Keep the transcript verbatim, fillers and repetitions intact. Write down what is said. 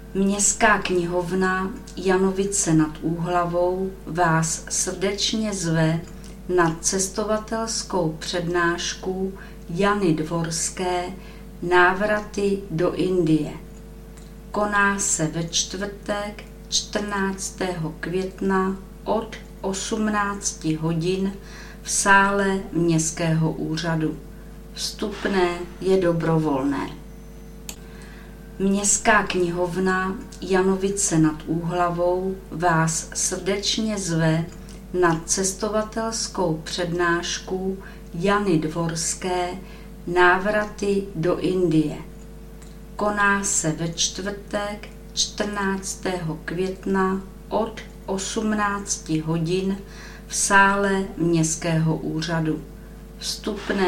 Městská knihovna Janovice nad Úhlavou vás srdečně zve na cestovatelskou přednášku Jany Dvorské Návraty do Indie. Koná se ve čtvrtek čtrnáctého května od osmnácti hodin v sále Městského úřadu. Vstupné je dobrovolné. Městská knihovna Janovice nad Úhlavou vás srdečně zve na cestovatelskou přednášku Jany Dvorské Návraty do Indie. Koná se ve čtvrtek čtrnáctého května od osmnácti hodin v sále Městského úřadu. Vstupné